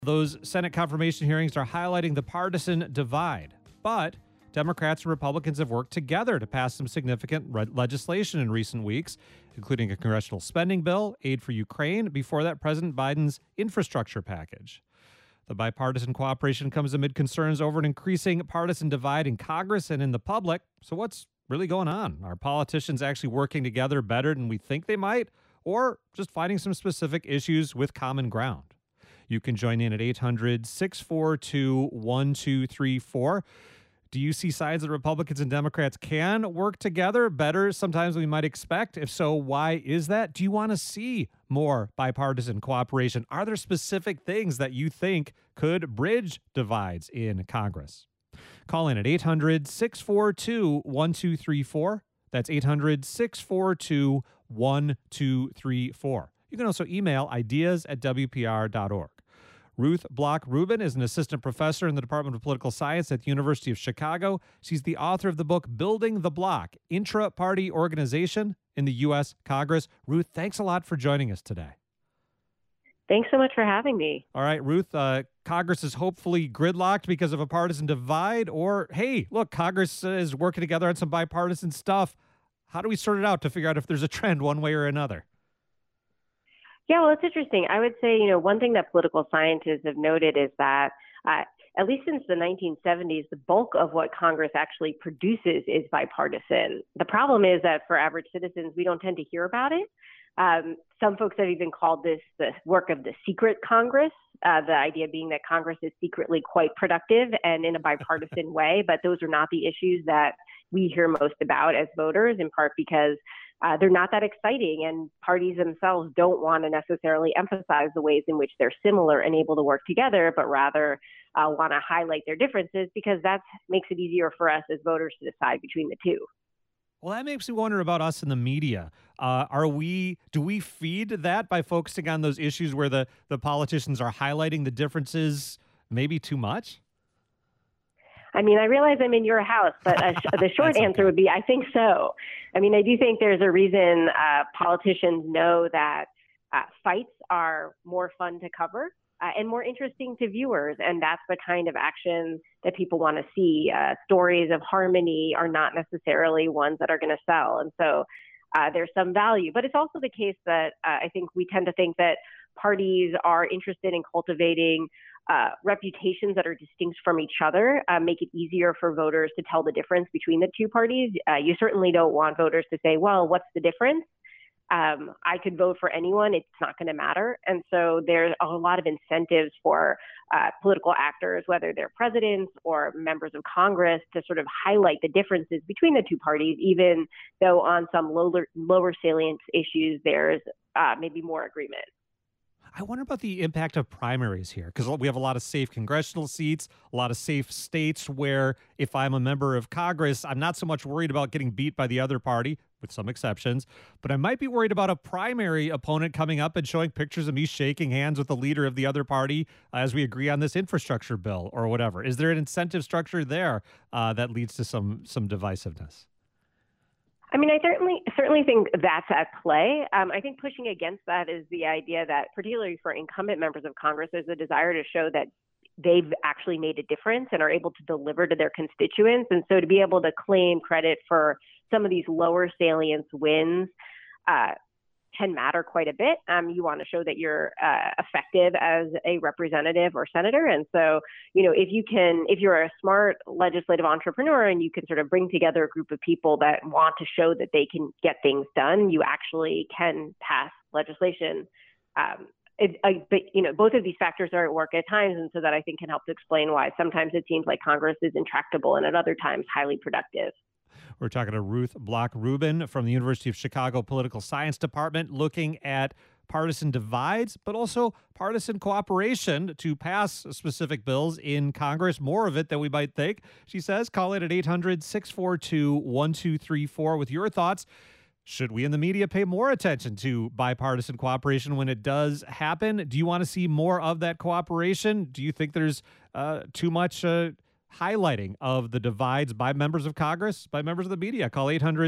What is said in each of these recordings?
Those Senate confirmation hearings are highlighting the partisan divide, but Democrats and Republicans have worked together to pass some significant legislation in recent weeks, including a congressional spending bill, aid for Ukraine, before that, President Biden's infrastructure package. The bipartisan cooperation comes amid concerns over an increasing partisan divide in Congress and in the public. So what's really going on? Are politicians actually working together better than we think they might, or just finding some specific issues with common ground? You can join in at 800-642-1234. Do you see signs that Republicans and Democrats can work together better sometimes than we might expect? If so, why is that? Do you want to see more bipartisan cooperation? Are there specific things that you think could bridge divides in Congress? Call in at 800-642-1234. That's 800-642-1234. You can also email ideas@wpr.org. Ruth Block Rubin is an assistant professor in the Department of Political Science at the University of Chicago. She's the author of the book Building the Block, Intra-Party Organization in the U.S. Congress. Ruth, thanks a lot for joining us today. Thanks so much for having me. All right, Ruth, Congress is hopefully gridlocked because of a partisan divide, or, hey, look, Congress is working together on some bipartisan stuff. How do we sort it out to figure out if there's a trend one way or another? Yeah, well, it's interesting. I would say, one thing that political scientists have noted is that at least since the 1970s, the bulk of what Congress actually produces is bipartisan. The problem is that for average citizens, we don't tend to hear about it. Some folks have even called this the work of the secret Congress, the idea being that Congress is secretly quite productive and in a bipartisan way, but those are not the issues that we hear most about as voters, in part because they're not that exciting, and parties themselves don't want to necessarily emphasize the ways in which they're similar and able to work together, but rather want to highlight their differences because that makes it easier for us as voters to decide between the two. Well, that makes me wonder about us in the media. Do we feed that by focusing on those issues where the politicians are highlighting the differences maybe too much? I mean, I realize I'm in your house, but the short answer would be I think so. I mean, I do think there's a reason politicians know that fights are more fun to cover and more interesting to viewers. And that's the kind of action that people want to see. Stories of harmony are not necessarily ones that are going to sell. And so there's some value. But it's also the case that I think we tend to think that parties are interested in cultivating reputations that are distinct from each other, make it easier for voters to tell the difference between the two parties. You certainly don't want voters to say, well, what's the difference? I could vote for anyone. It's not going to matter. And so there's a lot of incentives for political actors, whether they're presidents or members of Congress, to sort of highlight the differences between the two parties, even though on some lower salient issues, there's maybe more agreement. I wonder about the impact of primaries here, because we have a lot of safe congressional seats, a lot of safe states where if I'm a member of Congress, I'm not so much worried about getting beat by the other party, with some exceptions, but I might be worried about a primary opponent coming up and showing pictures of me shaking hands with the leader of the other party as we agree on this infrastructure bill or whatever. Is there an incentive structure there that leads to some divisiveness? I mean, I certainly think that's at play. I think pushing against that is the idea that, particularly for incumbent members of Congress, there's a desire to show that they've actually made a difference and are able to deliver to their constituents. And so to be able to claim credit for some of these lower salience wins can matter quite a bit. You want to show that you're effective as a representative or senator. And so, if you're a smart legislative entrepreneur and you can sort of bring together a group of people that want to show that they can get things done, you actually can pass legislation. But both of these factors are at work at times. And so that I think can help to explain why sometimes it seems like Congress is intractable and at other times highly productive. We're talking to Ruth Block Rubin from the University of Chicago Political Science Department, looking at partisan divides, but also partisan cooperation to pass specific bills in Congress, more of it than we might think. She says, call it at 800-642-1234 with your thoughts. Should we in the media pay more attention to bipartisan cooperation when it does happen? Do you want to see more of that cooperation? Do you think there's too much highlighting of the divides by members of Congress, by members of the media. Call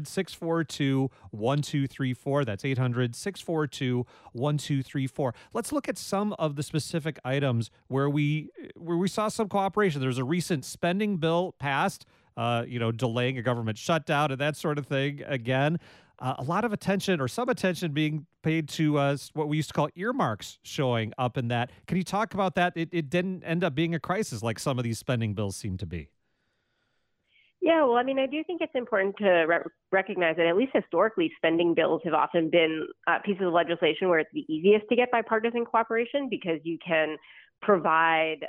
800-642-1234. That's 800-642-1234. Let's look at some of the specific items where we saw some cooperation. There's a recent spending bill passed, delaying a government shutdown and that sort of thing. Again, a lot of attention, or some attention, being paid to what we used to call earmarks showing up in that. Can you talk about that? It didn't end up being a crisis like some of these spending bills seem to be. Yeah, well, I mean, I do think it's important to recognize that at least historically, spending bills have often been pieces of legislation where it's the easiest to get bipartisan cooperation because you can provide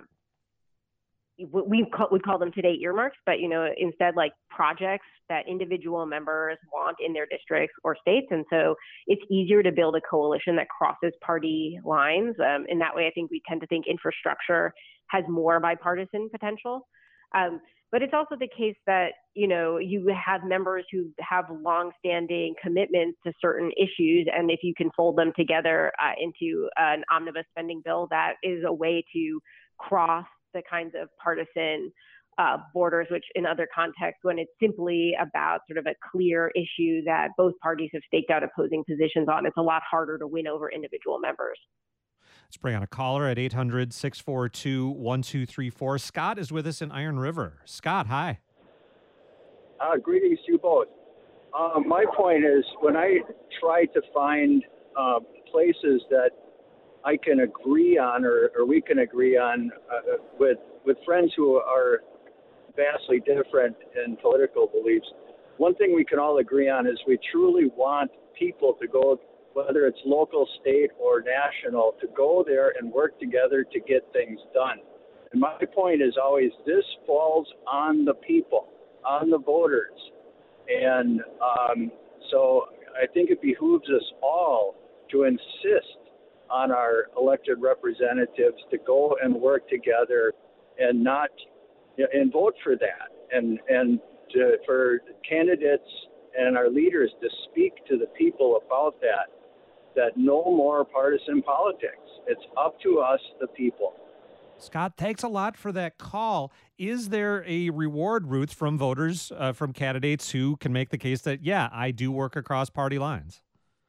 we call them today earmarks, but instead like projects that individual members want in their districts or states, and so it's easier to build a coalition that crosses party lines. In that way, I think we tend to think infrastructure has more bipartisan potential. But it's also the case that you have members who have longstanding commitments to certain issues, and if you can fold them together into an omnibus spending bill, that is a way to cross the kinds of partisan borders, which in other contexts, when it's simply about sort of a clear issue that both parties have staked out opposing positions on, it's a lot harder to win over individual members. Let's bring on a caller at 800-642-1234. Scott is with us in Iron River. Scott, hi. Greetings to you both. My point is, when I try to find places that I can agree on, or we can agree on with friends who are vastly different in political beliefs, one thing we can all agree on is we truly want people to go, whether it's local, state, or national, to go there and work together to get things done. And my point is always, this falls on the people, on the voters. And so I think it behooves us all to insist on our elected representatives to go and work together and not and vote for that, and for candidates and our leaders to speak to the people about that no more partisan politics. It's up to us, the people. Scott, thanks a lot for that call. Is there a reward, Ruth, from voters, from candidates who can make the case that, yeah, I do work across party lines?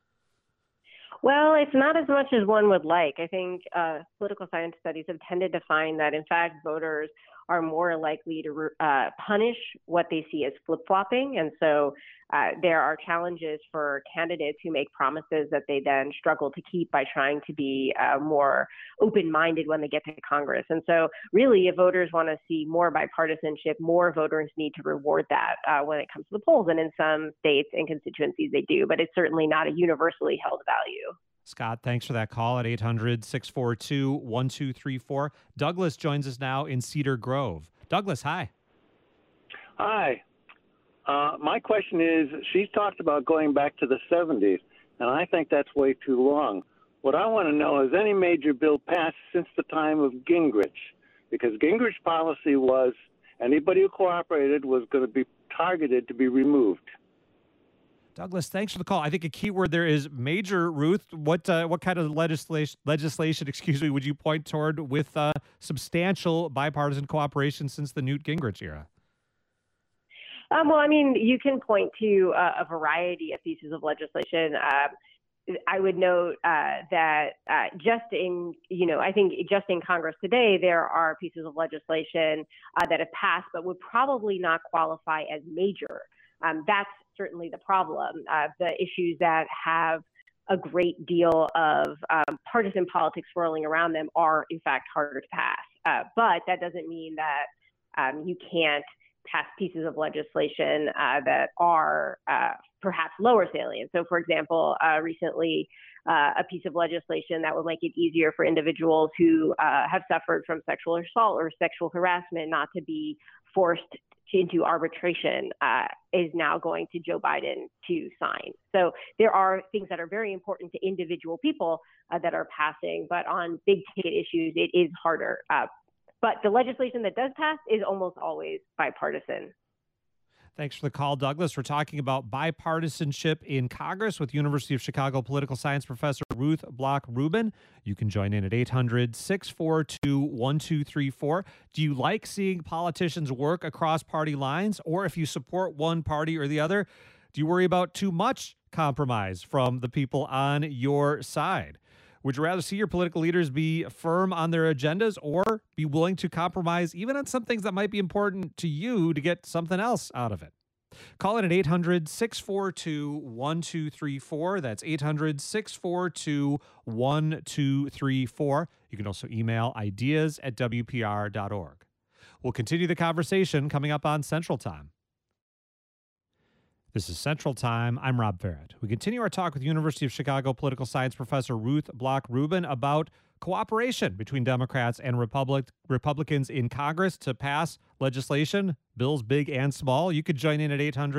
Well, it's not as much as one would like. I think political science studies have tended to find that, in fact, voters are more likely to punish what they see as flip-flopping. And so there are challenges for candidates who make promises that they then struggle to keep by trying to be more open-minded when they get to Congress. And so really, if voters want to see more bipartisanship, more voters need to reward that when it comes to the polls. And in some states and constituencies, they do, but it's certainly not a universally held value. Scott, thanks for that call at 800-642-1234. Douglas joins us now in Cedar Grove. Douglas, hi. Hi. My question is, she's talked about going back to the 70s, and I think that's way too long. What I want to know is any major bill passed since the time of Gingrich, because Gingrich's policy was anybody who cooperated was going to be targeted to be removed. Douglas, thanks for the call. I think a key word there is major. Ruth, what kind of legislation, would you point toward with substantial bipartisan cooperation since the Newt Gingrich era? Well, I mean, you can point to a variety of pieces of legislation. I would note that just in Congress today, there are pieces of legislation that have passed but would probably not qualify as major. That's certainly the problem. The issues that have a great deal of partisan politics swirling around them are, in fact, harder to pass. But that doesn't mean that you can't pass pieces of legislation that are perhaps lower salient. So, for example, recently, a piece of legislation that would make it easier for individuals who have suffered from sexual assault or sexual harassment not to be forced into arbitration is now going to Joe Biden to sign. So there are things that are very important to individual people that are passing, but on big ticket issues, it is harder. But the legislation that does pass is almost always bipartisan. Thanks for the call, Douglas. We're talking about bipartisanship in Congress with University of Chicago political science professor Ruth Bloch Rubin. You can join in at 800-642-1234. Do you like seeing politicians work across party lines? Or if you support one party or the other, do you worry about too much compromise from the people on your side? Would you rather see your political leaders be firm on their agendas or be willing to compromise even on some things that might be important to you to get something else out of it? Call in at 800-642-1234. That's 800-642-1234. You can also email ideas@wpr.org. We'll continue the conversation coming up on Central Time. This is Central Time. I'm Rob Barrett. We continue our talk with University of Chicago political science professor Ruth Bloch Rubin about cooperation between Democrats and Republicans in Congress to pass legislation, bills big and small. You could join in at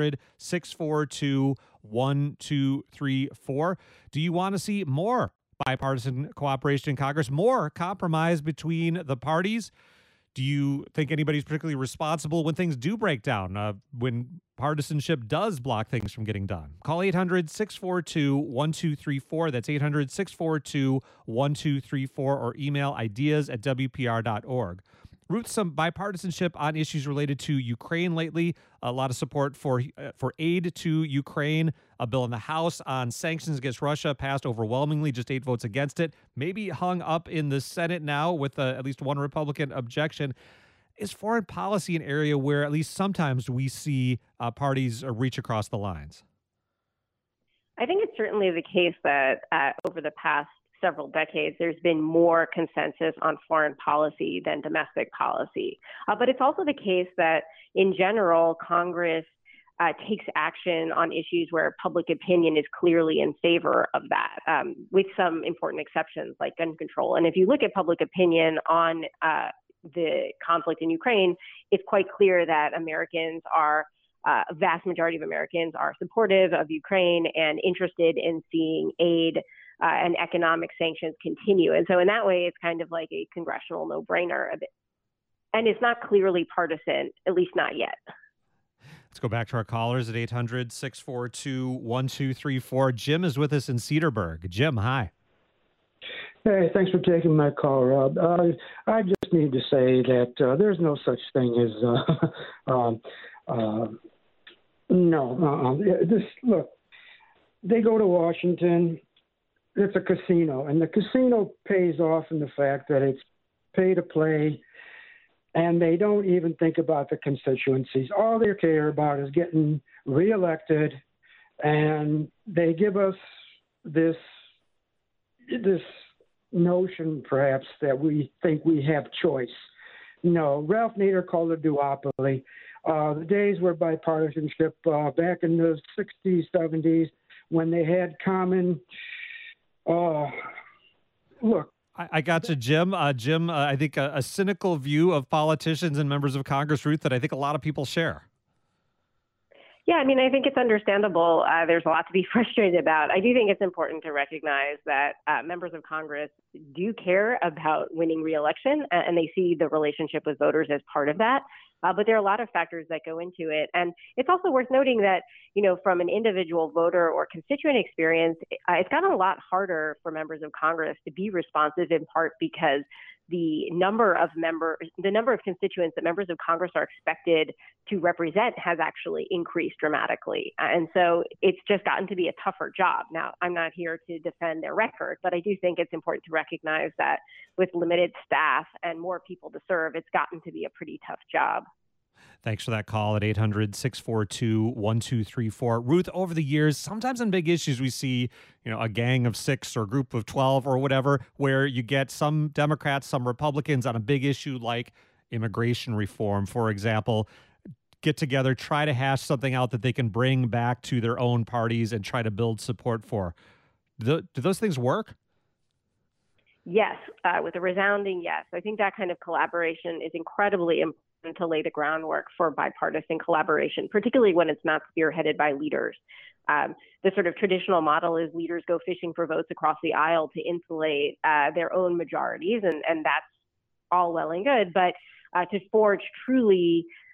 800-642-1234. Do you want to see more bipartisan cooperation in Congress, more compromise between the parties? Do you think anybody's particularly responsible when things do break down, when partisanship does block things from getting done? Call 800-642-1234. That's 800-642-1234 or email ideas@wpr.org. Ruth, some bipartisanship on issues related to Ukraine lately. A lot of support for aid to Ukraine. A bill in the House on sanctions against Russia passed overwhelmingly, just 8 votes against it. Maybe hung up in the Senate now with at least one Republican objection. Is foreign policy an area where at least sometimes we see parties reach across the lines? I think it's certainly the case that over the past several decades, there's been more consensus on foreign policy than domestic policy. But it's also the case that, in general, Congress takes action on issues where public opinion is clearly in favor of that, with some important exceptions like gun control. And if you look at public opinion on the conflict in Ukraine, it's quite clear that Americans are a vast majority of Americans are supportive of Ukraine and interested in seeing aid and economic sanctions continue. And so in that way, it's kind of like a congressional no-brainer. And it's not clearly partisan, at least not yet. Let's go back to our callers at 800-642-1234. Jim is with us in Cedarburg. Jim, hi. Hey, thanks for taking my call, Rob. I just need to say that there's no such thing as look, they go to Washington. It's a casino, and the casino pays off in the fact that it's pay to play, and they don't even think about the constituencies. All they care about is getting reelected, and they give us this notion, perhaps, that we think we have choice. No, Ralph Nader called it duopoly. The days were bipartisanship back in the 60s, 70s, when they had common. Look. I got you, Jim. Jim, I think a cynical view of politicians and members of Congress, Ruth, that I think a lot of people share. Yeah, I mean, I think it's understandable. There's a lot to be frustrated about. I do think it's important to recognize that members of Congress do care about winning re-election, and they see the relationship with voters as part of that. But there are a lot of factors that go into it. And it's also worth noting that, from an individual voter or constituent experience, it's gotten a lot harder for members of Congress to be responsive, in part because the number of constituents that members of Congress are expected to represent has actually increased dramatically. And so it's just gotten to be a tougher job. Now, I'm not here to defend their record, but I do think it's important to recognize that with limited staff and more people to serve, it's gotten to be a pretty tough job. Thanks for that call at 800-642-1234. Ruth, over the years, sometimes on big issues, we see, a gang of 6 or a group of 12 or whatever, where you get some Democrats, some Republicans on a big issue like immigration reform, for example, get together, try to hash something out that they can bring back to their own parties and try to build support for. Do those things work? Yes, with a resounding yes. I think that kind of collaboration is incredibly important to lay the groundwork for bipartisan collaboration, particularly when it's not spearheaded by leaders. The sort of traditional model is leaders go fishing for votes across the aisle to insulate their own majorities, and that's all well and good. But to forge truly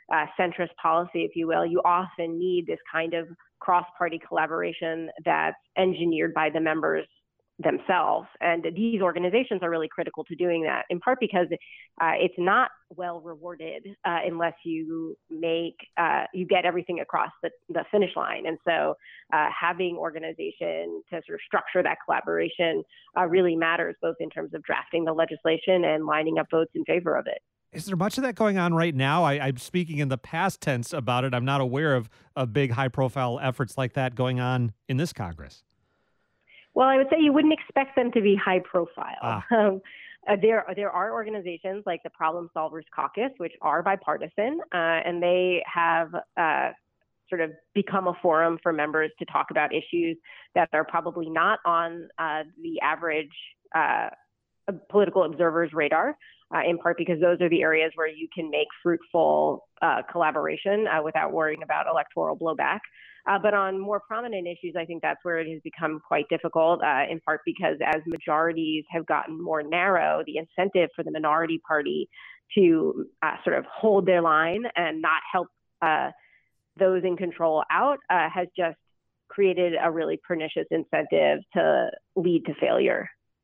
centrist policy, if you will, you often need this kind of cross-party collaboration that's engineered by the members themselves. And these organizations are really critical to doing that, in part because it's not well rewarded unless you get everything across the finish line. And so having organization to sort of structure that collaboration really matters, both in terms of drafting the legislation and lining up votes in favor of it. Is there much of that going on right now? I'm speaking in the past tense about it. I'm not aware of big high-profile efforts like that going on in this Congress. Well, I would say you wouldn't expect them to be high profile. There are organizations like the Problem Solvers Caucus, which are bipartisan, and they have sort of become a forum for members to talk about issues that are probably not on the average political observer's radar, in part because those are the areas where you can make fruitful collaboration without worrying about electoral blowback. But on more prominent issues, I think that's where it has become quite difficult, in part because as majorities have gotten more narrow, the incentive for the minority party to sort of hold their line and not help those in control out has just created a really pernicious incentive to lead to failure.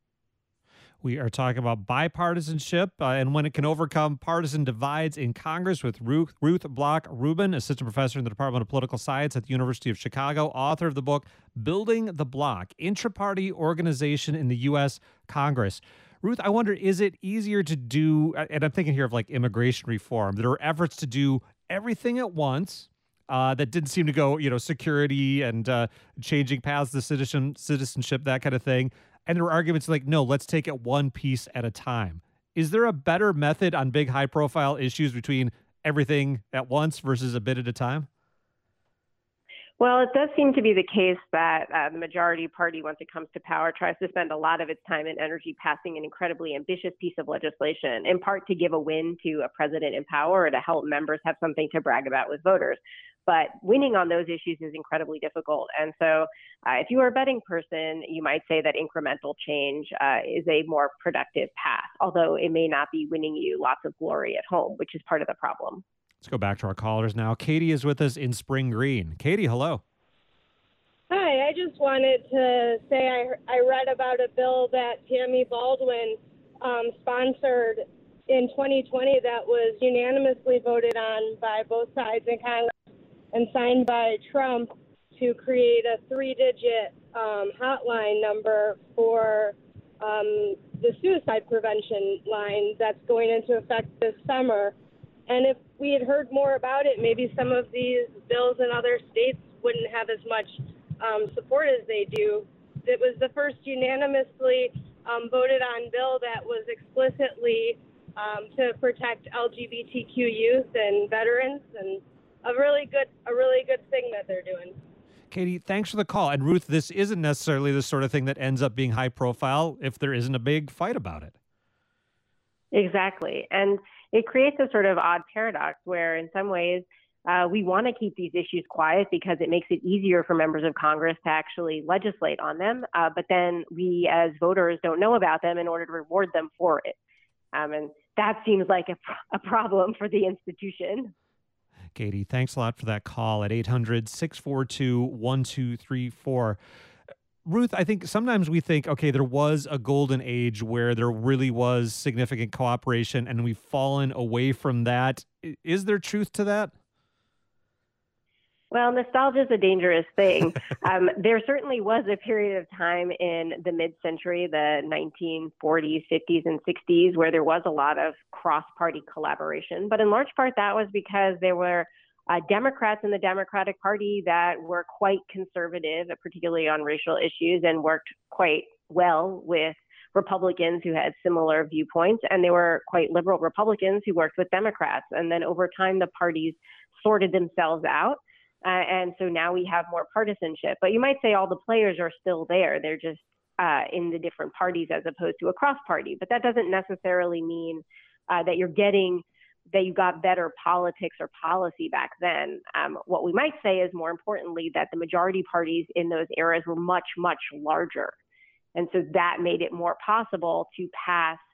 We are talking about bipartisanship and when it can overcome partisan divides in Congress with Ruth Bloch Rubin, assistant professor in the Department of Political Science at the University of Chicago, author of the book Building the Bloc, Intra-Party Organization in the U.S. Congress. Ruth, I wonder, is it easier to do, and I'm thinking here of like immigration reform, there are efforts to do everything at once that didn't seem to go, security and changing paths to citizenship, that kind of thing. And there were arguments like, no, let's take it one piece at a time. Is there a better method on big high-profile issues between everything at once versus a bit at a time? Well, it does seem to be the case that the majority party, once it comes to power, tries to spend a lot of its time and energy passing an incredibly ambitious piece of legislation, in part to give a win to a president in power or to help members have something to brag about with voters. But winning on those issues is incredibly difficult. And so if you are a betting person, you might say that incremental change is a more productive path, although it may not be winning you lots of glory at home, which is part of the problem. Let's go back to our callers now. Katie is with us in Spring Green. Katie, hello. Hi, I just wanted to say I read about a bill that Tammy Baldwin sponsored in 2020 that was unanimously voted on by both sides in Congress and signed by Trump to create a 3-digit hotline number for the suicide prevention line that's going into effect this summer. And if we had heard more about it, maybe some of these bills in other states wouldn't have as much support as they do. It was the first unanimously voted on bill that was explicitly to protect LGBTQ youth and veterans, and a really good thing that they're doing. Katie, thanks for the call. And Ruth, this isn't necessarily the sort of thing that ends up being high profile if there isn't a big fight about it. Exactly. And it creates a sort of odd paradox where in some ways we want to keep these issues quiet because it makes it easier for members of Congress to actually legislate on them. But then we as voters don't know about them in order to reward them for it. And that seems like a problem for the institution. Katie, thanks a lot for that call at 800-642-1234. Ruth, I think sometimes we think, okay, there was a golden age where there really was significant cooperation and we've fallen away from that. Is there truth to that? Well, nostalgia is a dangerous thing. There certainly was a period of time in the mid-century, the 1940s, 50s, and 60s, where there was a lot of cross-party collaboration. But in large part, that was because there were Democrats in the Democratic Party that were quite conservative, particularly on racial issues, and worked quite well with Republicans who had similar viewpoints. And there were quite liberal Republicans who worked with Democrats. And then over time, the parties sorted themselves out. And so now we have more partisanship. But you might say all the players are still there. They're just in the different parties as opposed to a cross-party. But that doesn't necessarily mean that you got better politics or policy back then. What we might say is, more importantly, that the majority parties in those eras were much, much larger. And so that made it more possible to pass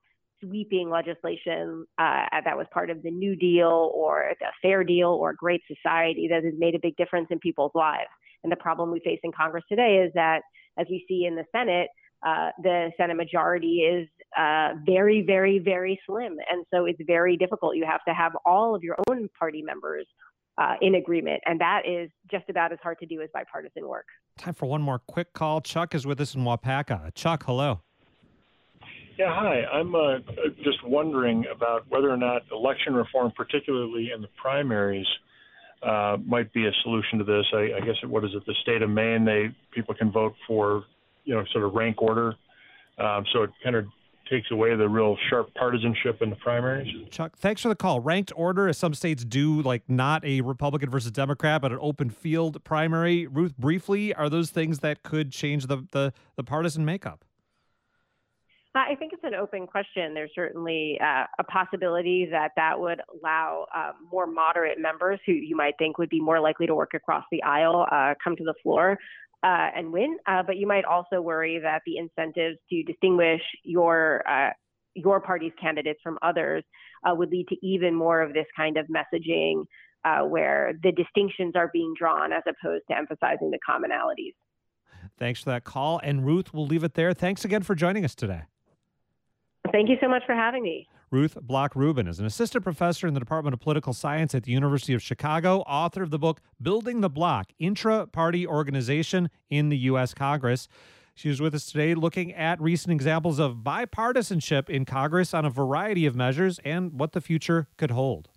sweeping legislation that was part of the New Deal or the Fair Deal or Great Society that has made a big difference in people's lives. And the problem we face in Congress today is that, as we see in the Senate majority is very, very, very slim. And so it's very difficult. You have to have all of your own party members in agreement. And that is just about as hard to do as bipartisan work. Time for one more quick call. Chuck is with us in Wapaka. Chuck, hello. Yeah, hi. I'm just wondering about whether or not election reform, particularly in the primaries, might be a solution to this. I guess, what is it, the state of Maine, people can vote for, sort of rank order. So it kind of takes away the real sharp partisanship in the primaries. Chuck, thanks for the call. Ranked order, as some states do, like not a Republican versus Democrat, but an open field primary. Ruth, briefly, are those things that could change the partisan makeup? I think it's an open question. There's certainly a possibility that would allow more moderate members who you might think would be more likely to work across the aisle come to the floor and win. But you might also worry that the incentives to distinguish your party's candidates from others would lead to even more of this kind of messaging where the distinctions are being drawn as opposed to emphasizing the commonalities. Thanks for that call. And Ruth, we'll leave it there. Thanks again for joining us today. Thank you so much for having me. Ruth Bloch-Rubin is an assistant professor in the Department of Political Science at the University of Chicago, author of the book Building the Bloc, Intra-Party Organization in the U.S. Congress. She was with us today looking at recent examples of bipartisanship in Congress on a variety of measures and what the future could hold.